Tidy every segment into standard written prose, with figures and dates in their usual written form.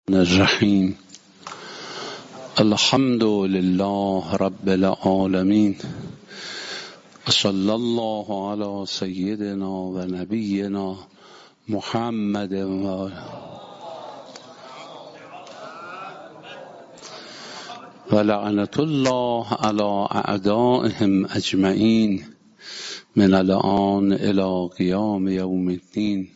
الرحیم الحمد لله رب العالمین صلی الله علی سیدنا و نبینا محمد و لعنت الله علی اعدائهم اجمعین من الآن الی قیام یوم الدین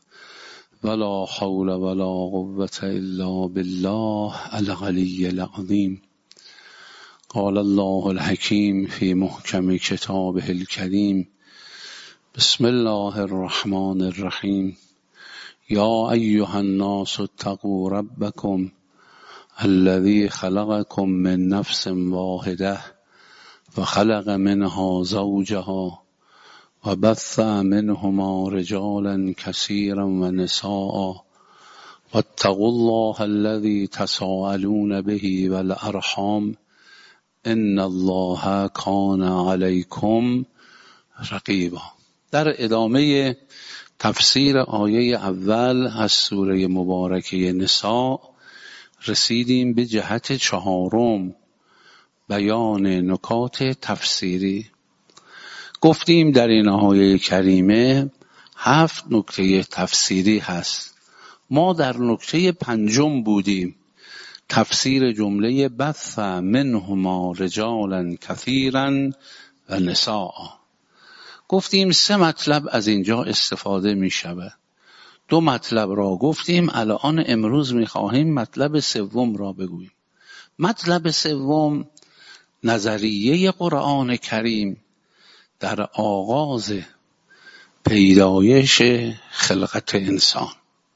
ولا حول ولا قوة الا بالله العلی العظیم. قال الله الحکیم فی محکم کتابه الکریم بسم الله الرحمن الرحیم یا ایها الناس اتقوا ربکم الذی خلقکم من نفس واحده و خلق منها زوجها و بث منهما رجالا كثيرا و نساء واتقوا الله الذي تساءلون به والارحام ان الله كان عليكم رقیبا. در ادامه تفسیر آیه اول از سوره مبارکه نساء رسیدیم به جهت چهارم، بیان نکات تفسیری. گفتیم در این آیه کریمه 7 نکته تفسیری هست. ما در نکته 5 بودیم، تفسیر جمله بث منهما رجالا کثیرا و نساء. گفتیم 3 مطلب از اینجا استفاده می شود. 2 مطلب را گفتیم، الان امروز می خواهیم مطلب 3 را بگوییم. مطلب 3 نظریه قرآن کریم در آغاز پیدایش خلقت انسان.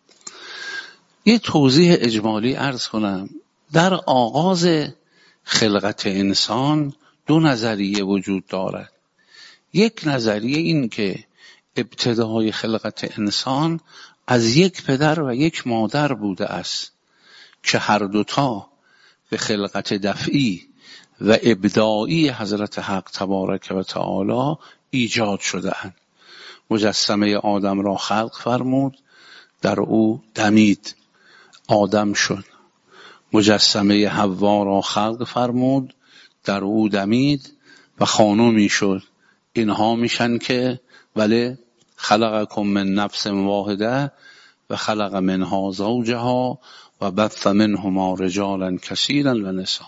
یه توضیح اجمالی عرض کنم. در آغاز خلقت انسان 2 نظریه وجود دارد. یک نظریه این که ابتدای خلقت انسان از یک پدر و یک مادر بوده است که هر دوتا به خلقت دفعی و ابداعی حضرت حق تبارک و تعالی ایجاد شده اند. مجسمه آدم را خلق فرمود، در او دمید، آدم شد. مجسمه حوا را خلق فرمود، در او دمید و خانومی شد. اینها میشن که ولی خلقکم من نفس واحده و خلق منها زوجها و بث منهما رجالا کثیرا و نساء.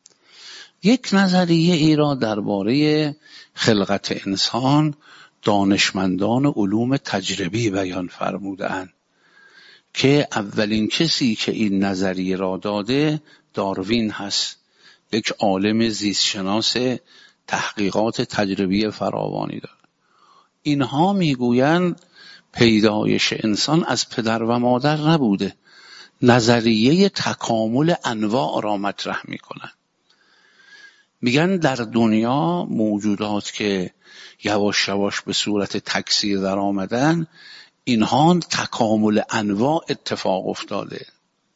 یک نظریه ای را درباره خلقت انسان دانشمندان علوم تجربی بیان فرمودند که اولین کسی که این نظریه را داده داروین هست، یک عالم زیستشناس تحقیقات تجربی فراوانی دارد. اینها میگویند پیدایش انسان از پدر و مادر نبوده، نظریه تکامل انواع را مطرح میکنند. میگن در دنیا موجودات که یواش یواش به صورت تکثیر در آمدن، اینها تکامل انواع اتفاق افتاده.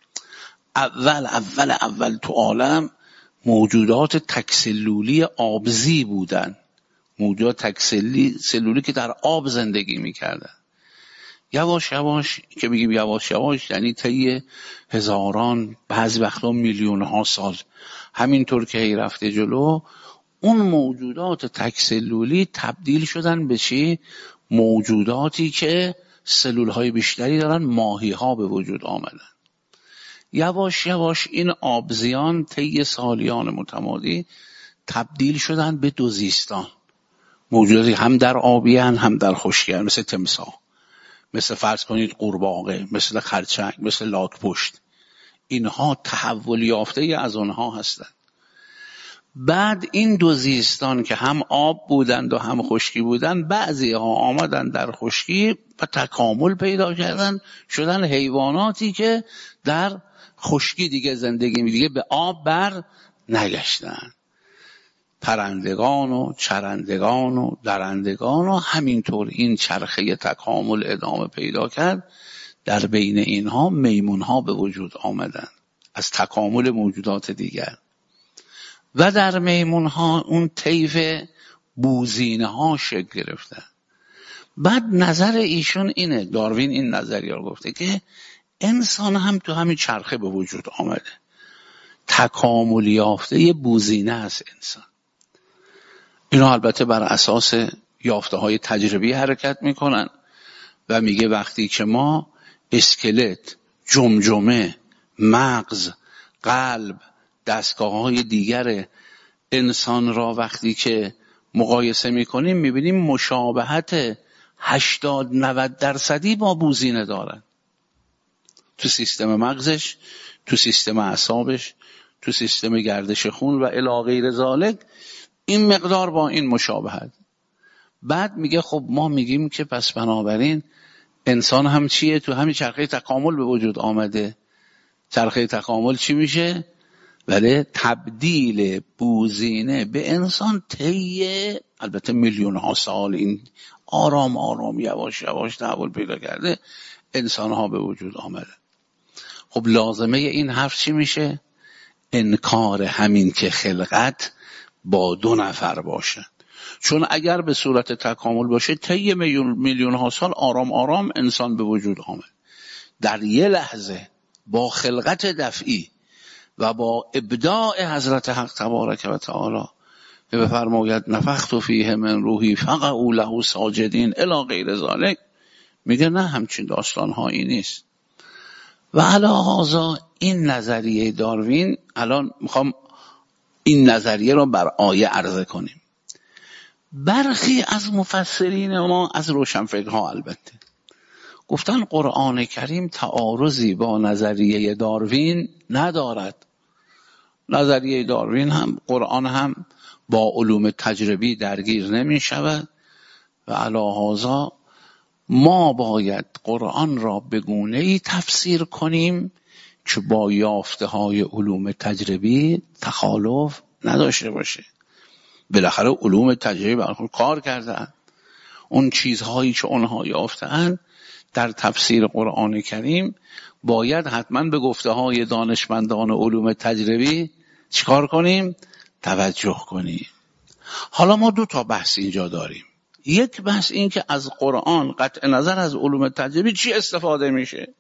اول تو عالم موجودات تکسلولی آبزی بودن، موجودات تکسلولی که در آب زندگی میکردن. یواش یواش که بگیم یواش یواش یعنی طی هزاران، بعضی وقتا میلیون ها سال، همینطور که هی رفته جلو، اون موجودات تکسلولی تبدیل شدن به چی؟ موجوداتی که سلول های بیشتری دارن، ماهی ها به وجود آمدن. یواش یواش این آبزیان طی سالیان متمادی تبدیل شدن به دوزیستان، موجوداتی هم در آبیان هم در خشکیان، مثل تمساح، مثل فرض کنید قورباغه، مثل خرچنگ، مثل لاک‌پشت. اینها تحول یافته از اونها هستند. بعد این دوزیستان که هم آب بودند و هم خشکی بودند، بعضی ها آمدن در خشکی و تکامل پیدا کردن، شدن حیواناتی که در خشکی دیگه زندگی دیگه به آب بر نگشتن. پرندگان و چرندگان و درندگان و همینطور این چرخه تکامل ادامه پیدا کرد. در بین اینها میمون ها به وجود آمدن از تکامل موجودات دیگر، و در میمون ها اون طیف بوزینه ها شکل گرفتن. بعد نظر ایشون اینه، داروین این نظریه رو گفته که انسان هم تو همین چرخه به وجود آمده، تکامل یافته بوزینه است انسان. اینا البته بر اساس یافته های تجربی حرکت میکنن و میگه وقتی که ما اسکلت، جمجمه، مغز، قلب، دستگاه های دیگر انسان را وقتی که مقایسه میکنیم میبینیم مشابهت 80-90% با بوزینه دارن، تو سیستم مغزش، تو سیستم اعصابش، تو سیستم گردش خون و الی غیر ذالک، این مقدار با این مشابهت. بعد میگه خب ما میگیم که پس بنابراین انسان هم چیه؟ تو همین چرخه تکامل به وجود آمده. چرخه تکامل چی میشه؟ ولی تبدیل بوزینه به انسان طی البته میلیون ها سال این آرام آرام یواش یواش تحول پیدا کرده، انسان ها به وجود آمده. خب لازمه این حرف چی میشه؟ انکار همین که خلقت با 2 نفر باشه. چون اگر به صورت تکامل باشه طی میلیون ها سال آرام آرام انسان به وجود آمد، در یه لحظه با خلقت دفعی و با ابداع حضرت حق تبارک و تعالی که بفرماید نفخت فیه من روحی فقعوا له ساجدین الی غیر ذالک، میگه نه همچین داستان هایی نیست. و علی هذا این نظریه داروین، الان میخوام این نظریه رو بر آیه عرضه کنیم. برخی از مفسرین ما از روشنفکرها البته گفتن قرآن کریم تعارضی با نظریه داروین ندارد. نظریه داروین هم قرآن هم با علوم تجربی درگیر نمی شود و علی هذا ما باید قرآن را به گونه‌ای تفسیر کنیم که با یافته های علوم تجربی تخالف نداشته باشه. بالاخره علوم تجربی برخود کار کردن، اون چیزهایی که اونها یافتن در تفسیر قرآن کریم باید حتما به گفته های دانشمندان علوم تجربی چیکار کنیم؟ توجه کنیم. حالا ما 2 بحث اینجا داریم. یک بحث این که از قرآن قطع نظر از علوم تجربی چی استفاده میشه.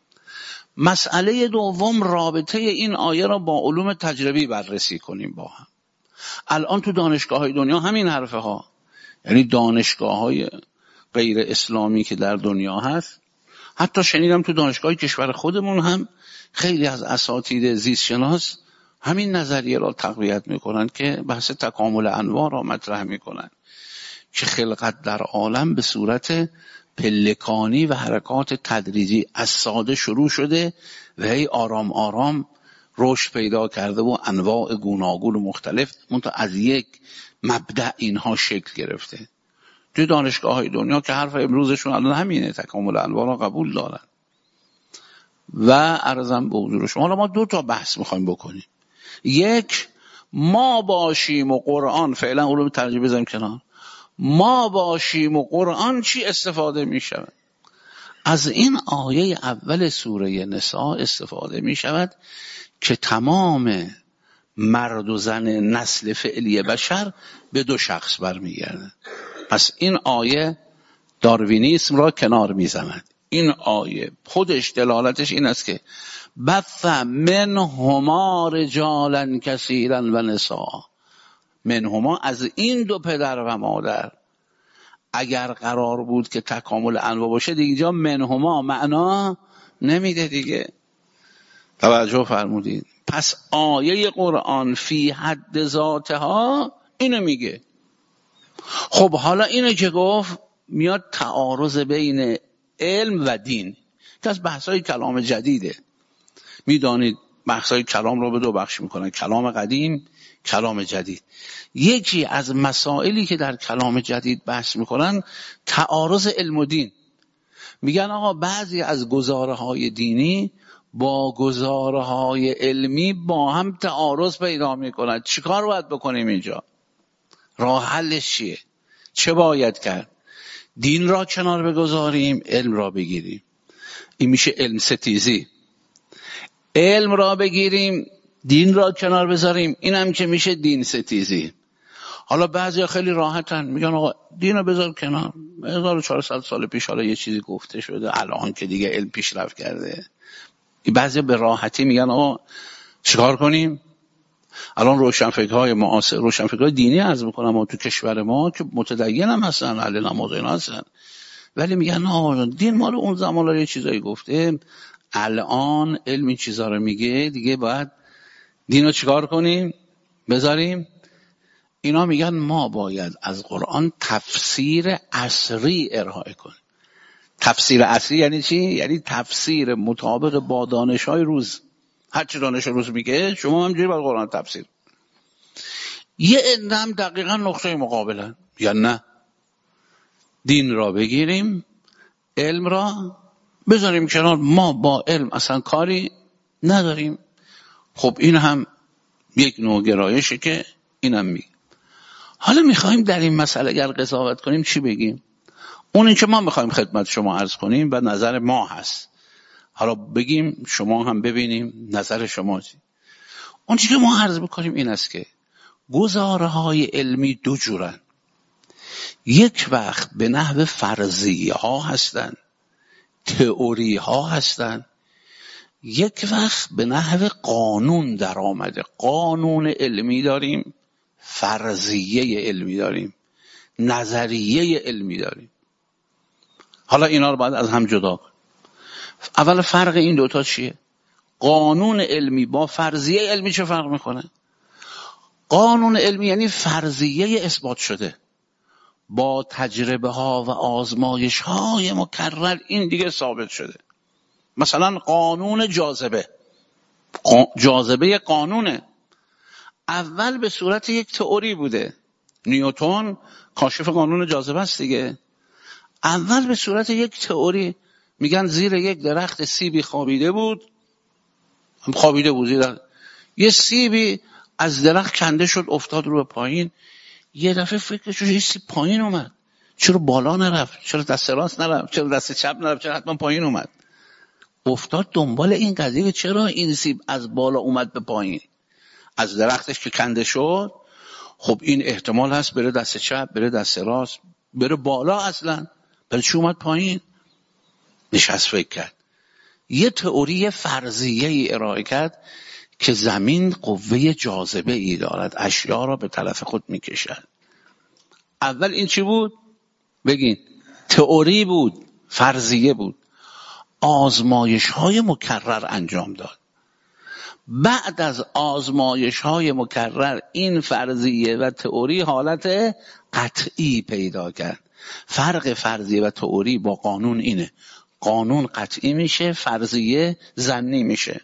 مسئله دوم رابطه این آیه را با علوم تجربی بررسی کنیم با هم. الان تو دانشگاه های دنیا همین حرفه ها، یعنی دانشگاه های غیر اسلامی که در دنیا هست، حتی شنیدم تو دانشگاه کشور خودمون هم خیلی از اساتید زیست شناس همین نظریه را تقویت میکنن که بحث تکامل انواع را مطرح میکنن که خلقت در عالم به صورت پلکانی و حرکات تدریجی از ساده شروع شده و هی آرام آرام رشد پیدا کرده و انواع گوناگون و مختلف منتها از یک مبدأ اینها شکل گرفته. توی دانشگاه های دنیا که حرف امروزشون الان همینه، تکامل انواع را قبول دارن و عرضم به حضور شما. حالا ما 2 بحث میخوایم بکنیم. یک، ما باشیم و قرآن، فعلا علوم ترجیح بذاریم کنار، ما باشیم و قرآن چی استفاده میشود؟ از این آیه اول سوره نساء استفاده میشود که تمام مرد و زن نسل فعلی بشر به 2 شخص برمیگردن. پس این آیه داروینیسم را کنار میزند. این آیه خودش دلالتش این است که بث منهما رجالا کثیرا و نساء، منهما از این 2 پدر و مادر. اگر قرار بود که تکامل انواع باشه دیگه اینجا منهما معنا نمیده دیگه. توجه فرمودید؟ پس آیه قرآن فی حد ذاتها اینو میگه. خب حالا اینو که گفت میاد تعارض بین علم و دین که از بحثای کلام جدیده. میدانید بحثای کلام رو به 2 بخش میکنن، کلام قدیم، کلام جدید. یکی از مسائلی که در کلام جدید بحث میکنن تعارض علم و دین. میگن آقا بعضی از گزاره‌های دینی با گزاره‌های علمی با هم تعارض پیدا میکنن. چیکار باید بکنیم اینجا؟ راه حلش چیه؟ چه باید کرد؟ دین را کنار بگذاریم، علم را بگیریم. این میشه علم ستیزی. علم را بگیریم، دین را کنار بذاریم، این هم که میشه دین ستیزی. حالا بعضیا خیلی راحتن میگن آقا دینو بذار کنار، 1400 سال پیش حالا یه چیزی گفته شده، الان که دیگه علم پیشرفت کرده. بعضیا به راحتی میگن آقا چیکار کنیم؟ الان روشنفکرهای معاصر، روشنفکرهای دینی عرض میکنم و تو کشور ما که متدین هم هستن، اهل نماز اینا هستن، ولی میگن نه دین مال اون زمان یه چیزایی گفته، الان علم این چیزا رو میگه، دیگه باید دینو چیکار کنیم؟ بذاریم. اینا میگن ما باید از قرآن تفسیر عصری ارائه کنیم. تفسیر عصری یعنی چی؟ یعنی تفسیر مطابق با دانش‌های روز. هر چی دانش روز میگه شما همجوری باید قرآن تفسیر. یه عده هم دقیقاً نقطه مقابلن، یا نه دین را بگیریم، علم را بذاریم کنار، ما با علم اصلا کاری نداریم. خب این هم یک نوع گرایشه که اینم میگه. حالا میخوایم در این مسئله اگر قضاوت کنیم چی بگیم؟ اونی که ما میخوایم خدمت شما عرض کنیم و نظر ما هست، حالا بگیم شما هم ببینیم نظر شما چی. اون چیزی که ما عرض بکنیم این است که گزاره‌های علمی دو جورن. یک وقت به نحو فرضیه ها هستن، تئوری ها هستن. یک وقت به نحو قانون در آمده. قانون علمی داریم، فرضیه علمی داریم، نظریه علمی داریم. حالا اینا رو باید از هم جدا کنیم. اول فرق این دوتا چیه؟ قانون علمی با فرضیه علمی چه فرق میکنه؟ قانون علمی یعنی فرضیه اثبات شده با تجربه ها و آزمایش های مکرر، این دیگه ثابت شده. مثلا قانون جاذبه، جاذبه قانونه، اول به صورت یک تئوری بوده. نیوتن کاشف قانون جاذبه است دیگه. اول به صورت یک تئوری، میگن زیر یک درخت سیبی خوابیده بود زیر یه سیبی از درخت کنده شد، افتاد رو به پایین. یه دفعه فکرش یه سیب پایین اومد، چرا بالا نرفت؟ چرا دست راست نرفت؟ چرا دست چپ نرفت؟ چرا حتما پایین اومد؟ افتاد دنبال این قضیه چرا این سیب از بالا اومد به پایین، از درختش که کنده شد. خب این احتمال هست بره دست چپ، بره دست راست، بره بالا، اصلا برای چی اومد پایین؟ نشست فکر کرد، یه تئوری فرضیه ای ارائه کرد که زمین قوه جاذبه ای دارد، اشیا را به طرف خود میکشد. اول این چی بود؟ بگین. تئوری بود، فرضیه بود، آزمایش های مکرر انجام داد. بعد از آزمایش های مکرر این فرضیه و تئوری حالت قطعی پیدا کرد. فرق فرضیه و تئوری با قانون اینه، قانون قطعی میشه، فرضیه ظنی میشه.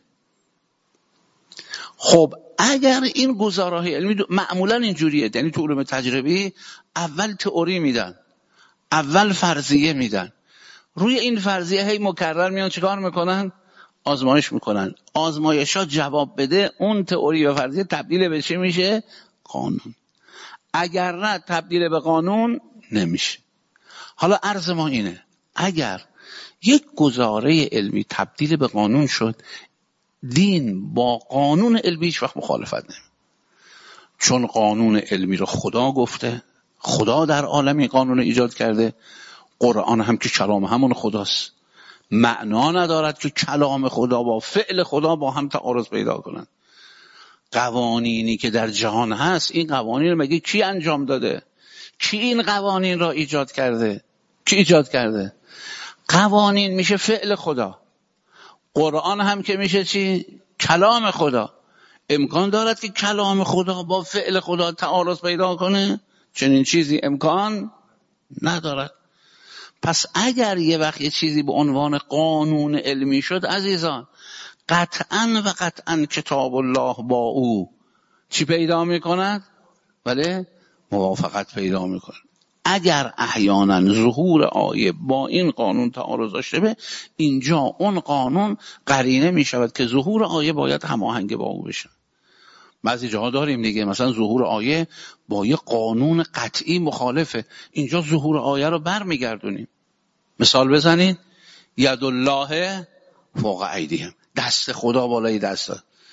خب اگر این گزاره‌های علمی معمولا اینجوریه، یعنی تو علوم تجربی اول تئوری میدن، اول فرضیه میدن، روی این فرضیه هی مکرر میان چیکار میکنن؟ آزمایش میکنن. آزمایشات جواب بده، اون تئوری و فرضیه تبدیل به چی میشه؟ قانون. اگر نه تبدیل به قانون نمیشه. حالا عرض ما اینه، اگر یک گزاره علمی تبدیل به قانون شد، دین با قانون علمی هیچ وقت مخالفت نمیکنه، چون قانون علمی رو خدا گفته، خدا در عالم این قانون ایجاد کرده. قرآن هم که کلام همون خداست، معنا ندارد که کلام خدا با فعل خدا با هم تعارض پیدا کنند. قوانینی که در جهان هست، این قوانین رو مگه کی انجام داده؟ کی این قوانین را ایجاد کرده؟ کی ایجاد کرده؟ قوانین میشه فعل خدا، قرآن هم که میشه چی؟ کلام خدا. امکان دارد که کلام خدا با فعل خدا تعارض پیدا کنه؟ چنین چیزی امکان ندارد. پس اگر یه وقت یه چیزی به عنوان قانون علمی شد، عزیزان، قطعاً و قطعاً کتاب الله با او چی پیدا میکند؟ بله، موافقت پیدا میکند. اگر احیانا ظهور آیه با این قانون تعارض داشته به، اینجا اون قانون قرینه میشود که ظهور آیه باید هماهنگ با او بشه. بعضی جاها داریم دیگه، مثلا ظهور آیه با یه قانون قطعی مخالفه، اینجا ظهور آیه رو برمیگردونیم. مثال بزنین، ید الله فوق ایدیهم، دست خدا بالای دست.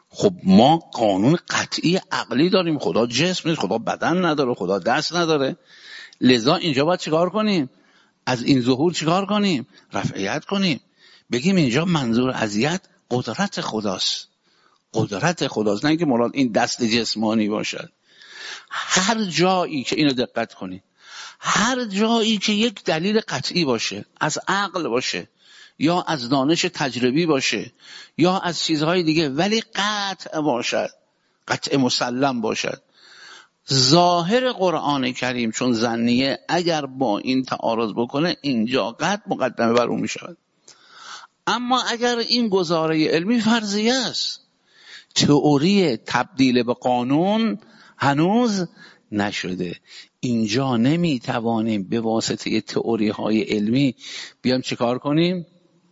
خب ما قانون قطعی عقلی داریم، خدا جسم نیست، خدا بدن نداره، خدا دست نداره، لذا اینجا باید چیکار کنیم؟ از این ظهور چیکار کنیم؟ رفعیت کنیم، بگیم اینجا منظور اذیت قدرت خداست، قدرت خداست، نه اینکه مراد این دست جسمانی باشد. هر جایی که اینو دقت کنید، هر جایی که یک دلیل قطعی باشه، از عقل باشه یا از دانش تجربی باشه یا از چیزهای دیگه، ولی قطع باشد، قطع مسلم باشد، ظاهر قرآن کریم چون ظنیه اگر با این تعارض بکنه اینجا قطع مقدمه بر اون میشود. اما اگر این گزاره علمی فرضیه است، تئوری تبدیل به قانون هنوز نشده، اینجا نمیتوانیم به واسطه تئوری های علمی بیام چیکار کنیم؟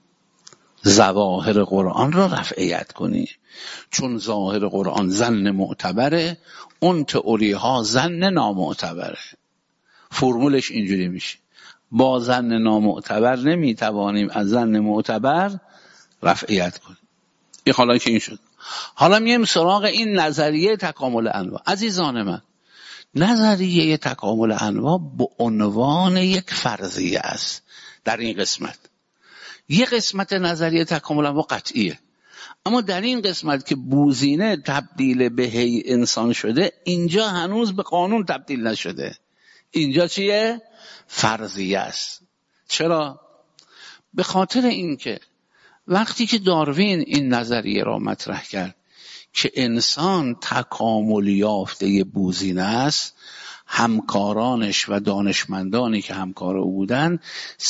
ظواهر قرآن را رفعیت کنیم، چون ظاهر قرآن ظن معتبره، اون تئوری ها ظن نامعتبره. فرمولش اینجوری میشه، با ظن نامعتبر نمیتوانیم از ظن معتبر رفعیت کنیم. این حالا که این شد، حالا میایم سراغ این نظریه تکامل انواع. عزیزان من، نظریه تکامل انواع به عنوان یک فرضیه است. در این قسمت یک قسمت نظریه تکامل انواع قطعیه، اما در این قسمت که بوزینه تبدیل به هی انسان شده، اینجا هنوز به قانون تبدیل نشده، اینجا چیه؟ فرضیه است. چرا؟ به خاطر اینکه وقتی که داروین این نظریه را مطرح کرد که انسان تکامل یافته بوزینه است، همکارانش و دانشمندانی که همکار او بودن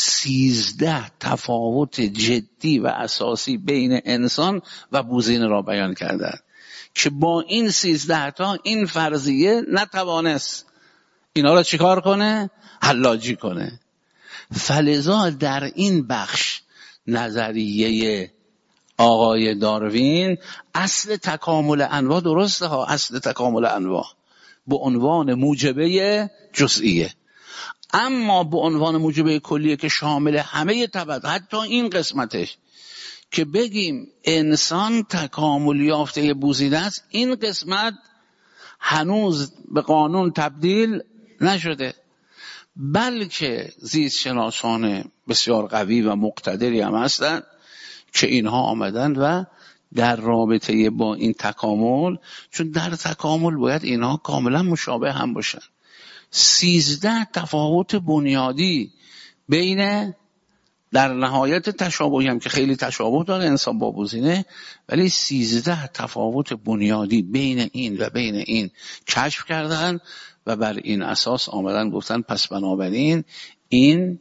13 تفاوت جدی و اساسی بین انسان و بوزینه را بیان کردند که با این 13 تا این فرضیه نتوانست اینا را چیکار کنه؟ حلاجی کنه. فلذا در این بخش نظریه آقای داروین اصل تکامل انواع درسته ها، اصل تکامل انواع به عنوان موجبه جزئیه، اما به عنوان موجبه کلیه که شامل همه طبقات، حتی این قسمتش که بگیم انسان تکامل یافته بوزینه است، این قسمت هنوز به قانون تبدیل نشده، بلکه زیست شناسان بسیار قوی و مقتدری هم هستند که اینها آمدن و در رابطه با این تکامل، چون در تکامل باید اینها کاملا مشابه هم باشن، 13 تفاوت بنیادی بین، در نهایت تشابهی هم که خیلی تشابه داره انسان با بوزینه، ولی 13 تفاوت بنیادی بین این و بین این کشف کردن و بر این اساس آمدن گفتن پس بنابراین این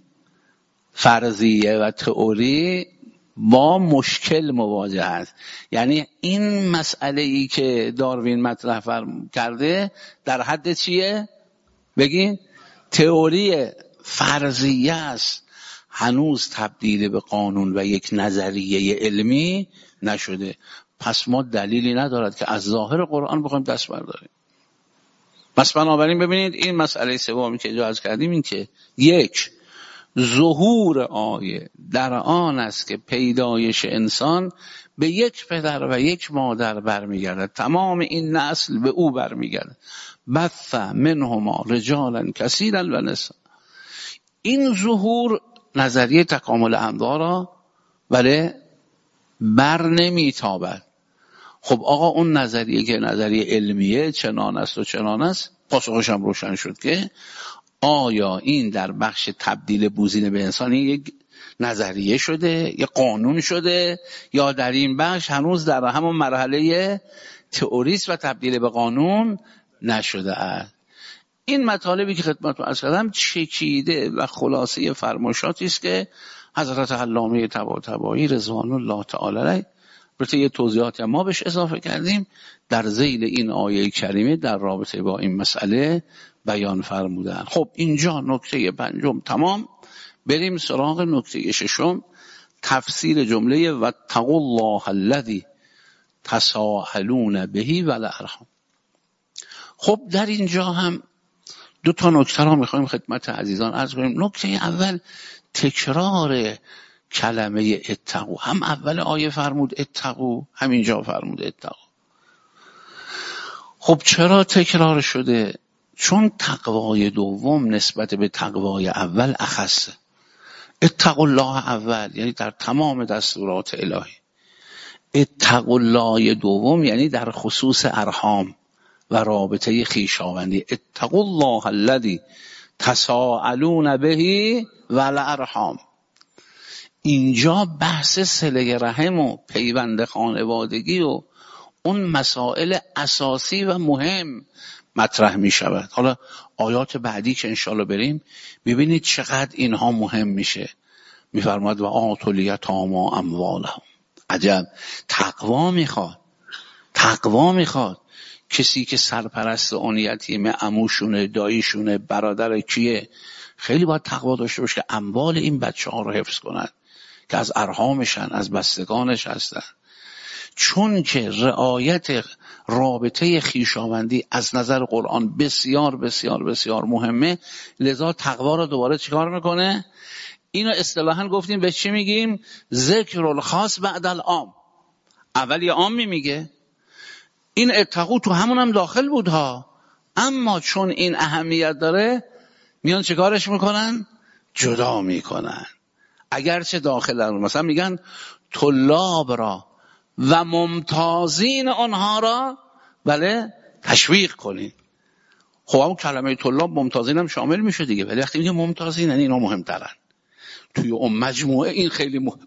فرضیه و تئوری با مشکل مواجه است. یعنی این مسئله ای که داروین مطرح کرده در حد چیه؟ بگین تئوری فرضیه است، هنوز تبدیل به قانون و یک نظریه علمی نشده. پس ما دلیلی ندارد که از ظاهر قرآن بخوایم دست برداریم. پس بنابراین ببینید این مسئله سومی که اجازه کردیم این که یک، ظهور آیه در آن است که پیدایش انسان به یک پدر و یک مادر برمیگردد، تمام این نسل به او برمیگردد، بث منهما رجالا کثیرا و نساء. این ظهور نظریه تکامل انواع را ولی بر نمیتابد. خب آقا اون نظریه که نظریه علمیه چنان است و چنان است، پاسخش هم روشن شد که آیا این در بخش تبدیل بوزینه به انسان یک نظریه شده، یک قانون شده، یا در این بخش هنوز در همون مرحله تئوریست و تبدیل به قانون نشده است. این مطالبی که خدمتتون عرض کردم چکیده و خلاصه فرمایشاتی است که حضرت علامه طباطبایی رضوان الله تعالی علیه البته یه توضیحاتی ما بهش اضافه کردیم در ذیل این آیه کریمه در رابطه با این مسئله بیان فرمودن. خب اینجا نکته پنجم تمام، بریم سراغ نکته ششم، تفسیر جمله واتقوا الله الذی تساءلون به والارحام. خب در اینجا هم دو تا نکته را میخوایم خدمت عزیزان عرض کنیم. نکته اول تکرار کلمه اتقوا، هم اول آیه فرمود اتقوا، هم اینجا فرمود اتقوا. خب چرا تکرار شده؟ چون تقوای دوم نسبت به تقوای اول اخصه. اتقوا الله اول یعنی در تمام دستورات الهی، اتقوا الله دوم یعنی در خصوص ارحام و رابطه خویشاوندی. اتقوا الله الذی تساءلون به والارحام. اینجا بحث صله رحم و پیوند خانوادگی و اون مسائل اساسی و مهم مطرح می شود. حالا آیات بعدی که انشالله بریم ببینید چقدر اینها مهم میشه. میفرماد و آتوا الیتامی اموالهم. عجب، تقوا میخواد. کسی که سرپرست اون یتیم عموشونه، داییشونه، برادر کیه، خیلی باید تقوا داشته باشه که اموال این بچه ها رو حفظ کنند که از ارحامشن، از بستگانش هستن. چون که رعایت رابطه خویشاوندی از نظر قرآن بسیار بسیار بسیار مهمه، لذا تقوا رو دوباره چیکار میکنه؟ اینو اصطلاحاً گفتیم به چی میگیم؟ ذکر الخاص بعد العام. اول یه عامی میگه، این اتقوا تو همون هم داخل بود ها، اما چون این اهمیت داره میان چیکارش میکنن؟ جدا میکنن. اگرچه داخل دارن، مثلا میگن طلاب را و ممتازین آنها را بله تشویق کنین. خب همون کلمه طلاب ممتازین هم شامل میشه دیگه، ولی وقتی میگه ممتازین یعنی اینا مهمترن توی اون مجموعه، این خیلی مهم.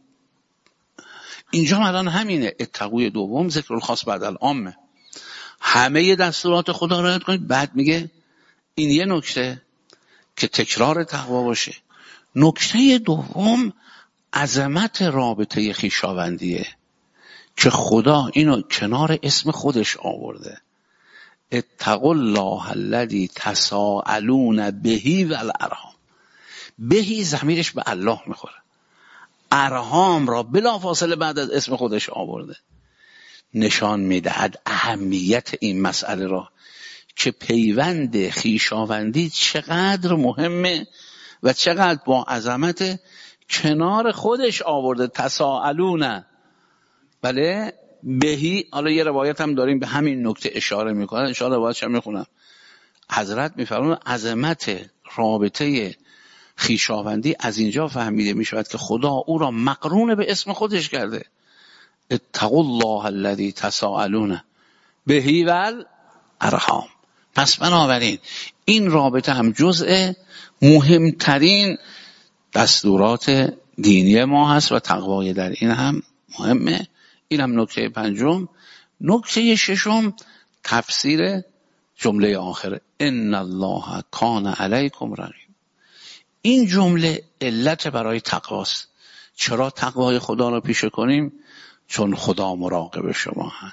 اینجا الان همینه، اتقوی دوم ذکر الخاص بعد العامه. همه دستورات خدا رعایت کنید. بعد میگه این یه نکته که تکرار تقوا باشه. نکته دوم عظمت رابطه خویشاوندیه که خدا اینو کنار اسم خودش آورده. اتقوا الله الذی تساءلون به والارحام. بهی ضمیرش به الله میخوره، ارحام را بلافاصله بعد از اسم خودش آورده. نشان میدهد اهمیت این مسئله را که پیوند خویشاوندی چقدر مهمه و چقدر با عظمت کنار خودش آورده. تساءلون بله بهی. حالا یه روایت هم داریم به همین نکته اشاره میکنه، ان شاءالله روایتش هم میخونم. حضرت میفرمایند عظمت رابطه خویشاوندی از اینجا فهمیده میشود که خدا او را مقرون به اسم خودش کرده. اتقوا الله الذی تساءلون به والارحام. پس بنابراین این رابطه هم جزء مهمترین دستورات دینی ما هست و تقوای در این هم مهمه. این هم نکته پنجم. نکته ششم تفسیر جمله آخره ان الله کان علیکم رقیب. این جمله علت برای تقواست. چرا تقوای خدا رو پیشه کنیم؟ چون خدا مراقب شما هست.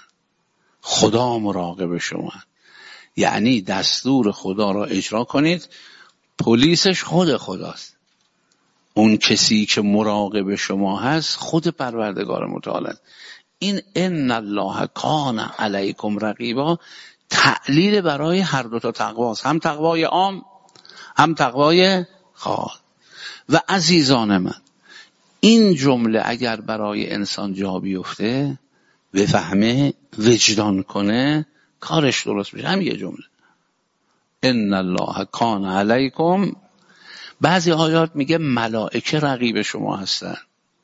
خدا مراقب شما هست. یعنی دستور خدا را اجرا کنید. پلیسش خود خداست. اون کسی که مراقب شما هست خود پروردگار متعال است. این ان الله کان علیکم رقیبا تعلیل برای هر دو تا تقواست، هم تقوای عام هم تقوای خاص. و عزیزان من، این جمله اگر برای انسان جا بیفته، بفهمه، وجدان کنه، کارش درست میشه. هم یه جمله ان الله کان علیکم. بعضی آیات میگه ملائکه رقیب شما هستن،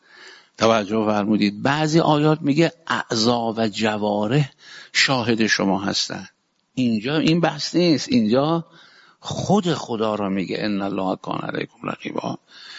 توجه فرمودید. بعضی آیات میگه اعضا و جوارح شاهد شما هستن. اینجا این بحث نیست، اینجا خود خدا را میگه ان الله کان علیکم رقیبا.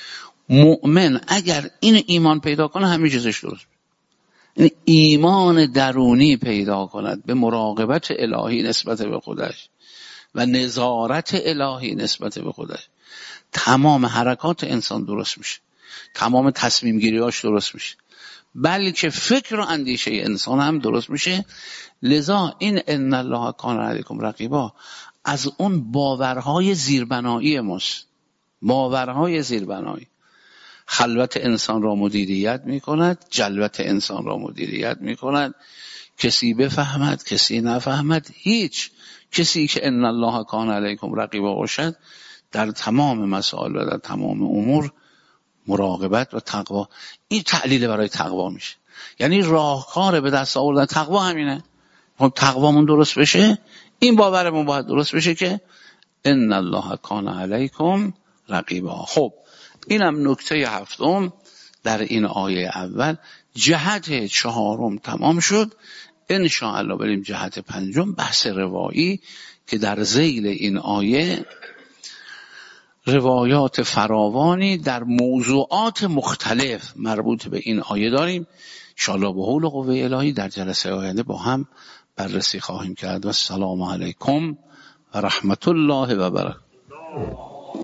مؤمن اگر این ایمان پیدا کنه همه چیزش درست. این ایمان درونی پیدا کند به مراقبت الهی نسبت به خودش و نظارت الهی نسبت به خودش، تمام حرکات انسان درست میشه، تمام تصمیم گیریاش درست میشه، بلکه فکر و اندیشه انسان هم درست میشه. لذا این ان الله کان علیکم رقیبا از اون باورهای زیربنایی ماست. باورهای زیربنایی خلوت انسان را مدیریت میکند، جلوت انسان را مدیریت میکند. کسی بفهمد کسی نفهمد، هیچ کسی که ان الله کان علیکم رقیبا باشد در تمام مسائل و در تمام امور مراقبت و تقوا. این تعلیل برای تقوا میشه. یعنی راهکار به دست آوردن تقوا همینه. خب تقوامون درست بشه، این باورمون باید درست بشه که ان الله کان علیکم رقیبا. خب اینم نکته هفتم در این آیه اول. جهت چهارم تمام شد. ان شاء الله بریم جهت پنجم، بحث روایی که در ذیل این آیه روایات فراوانی در موضوعات مختلف مربوط به این آیه داریم. انشاءالله به حول و قوه الهی در جلسه آینده با هم بررسی خواهیم کرد. و السلام علیکم و رحمت الله و برکاته.